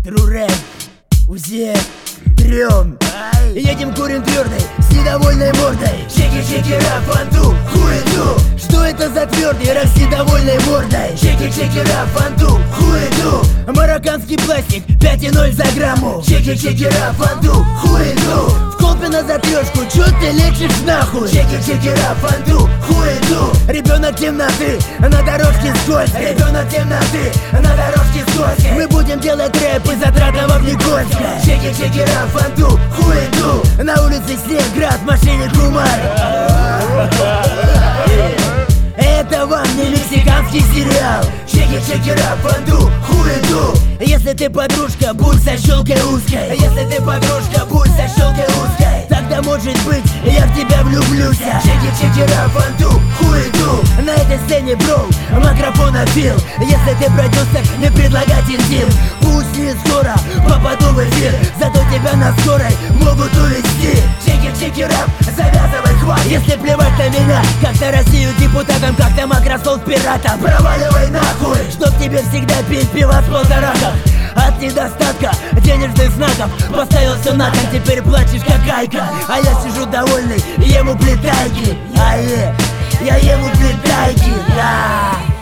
Трурен, УЗИ, трем. Едем, курим твердой, с недовольной мордой. Чеки-чеки, рап, фанту, хуеду. Что это за твердый рап с недовольной мордой? Чеки-чеки, рап, фанту, хуеду. Марокканский пластик, 5,0 за грамму. Чеки-чеки, рап, фанту, хуеду. В Колпино за трешку, чё ты лечишь нахуй? Чеки-чеки, рап, фанту, хуеду. Ребенок темноты, на дорожке скользкой. Ребенок темноты, на дорожке скользкой. Мы будем делать рэп из Отрадного в Никольска. Чеки-чеки, рап, фанту, хуеду. На улице снег, град, в машине кумар. Это вам не мексиканский сериал. Чеки-чеки, рап, фанту, хуеду. Если ты подружка, будь со щелкой узкой. Если ты подружка, будь со щелкой узкой. Тогда может быть я в тебя влюблюсь. Чеки-чеки, рап, фанту, хуеду. На этой сцене, бро, макрофонофил. Если ты продюсер, не предлагать интим. Пусть не скоро попаду в эфир, зато тебя на скорой могут увезти. Чеки-чеки, рап, завязывай хватит. Если плевать на меня, как на Россию депутатом, как на Макрософт пиратом, проваливай нахуй, чтоб тебе всегда пить пиво с полтораков. От недостатка денежных знаков поставил все на кон, теперь плачешь как гайка. А я сижу довольный, ем уплетайки. Я ем уплетайки, да.